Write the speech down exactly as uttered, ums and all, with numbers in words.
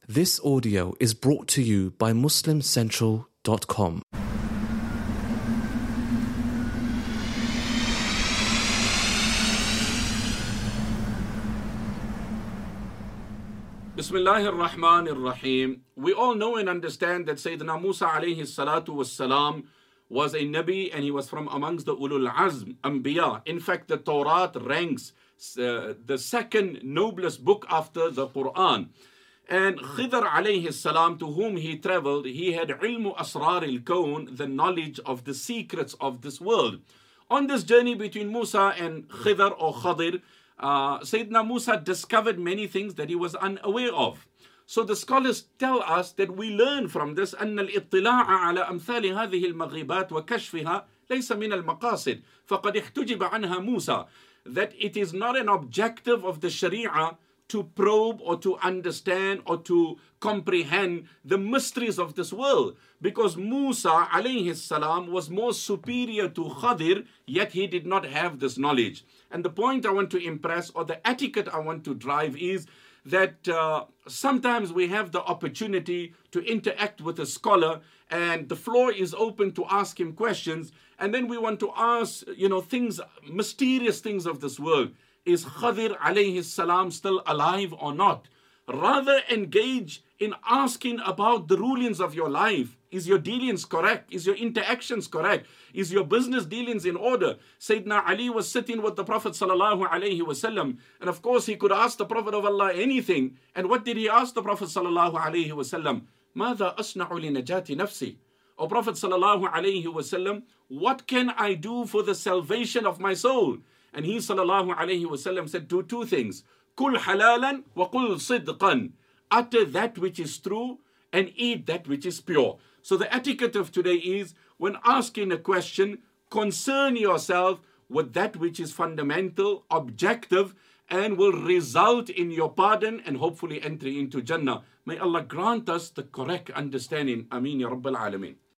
This audio is brought to you by muslim central dot com. Bismillahir Rahmanir Rahim. We all know and understand that Sayyidina Musa alayhi salatu was salam was a Nabi, and he was from amongst the Ulul Azm, Anbiya. In fact, the Torah ranks uh, the second noblest book after the Quran. And Khidr alayhi salam, to whom he traveled, he had ilmu asrar al-kawn, the knowledge of the secrets of this world. On this journey between Musa and Khidr or Khadir, uh, Sayyidina Musa discovered many things that he was unaware of. So the scholars tell us that we learn from this أن الاطلاع على أمثال هذه المغيبات وكشفها ليس من المقاصد فقد احتجب عنها موسى, that it is not an objective of the Sharia to probe or to understand or to comprehend the mysteries of this world, because Musa alayhi salam was more superior to Khadir, yet he did not have this knowledge. And the point I want to impress, or the etiquette I want to drive, is that uh, sometimes we have the opportunity to interact with a scholar and the floor is open to ask him questions, and then we want to ask, you know, things, mysterious things of this world. Is Khadir alayhi salam still alive or not? Rather engage in asking about the rulings of your life. Is your dealings correct? Is your interactions correct? Is your business dealings in order? Sayyidina Ali was sitting with the Prophet sallallahu alaihi wasallam, and of course he could ask the Prophet of Allah anything. And what did he ask the Prophet sallallahu alaihi wasallam? ماذا أصنع لنجاة نفسي? O Prophet sallallahu alaihi wasallam, what can I do for the salvation of my soul? And he sallallahu alayhi wasallam said, do two things. Kul halalan wa kul sidqan. Utter that which is true and eat that which is pure. So the etiquette of today is, when asking a question, concern yourself with that which is fundamental, objective, and will result in your pardon and hopefully entry into Jannah. May Allah grant us the correct understanding. Ameen ya Rabbal Alameen.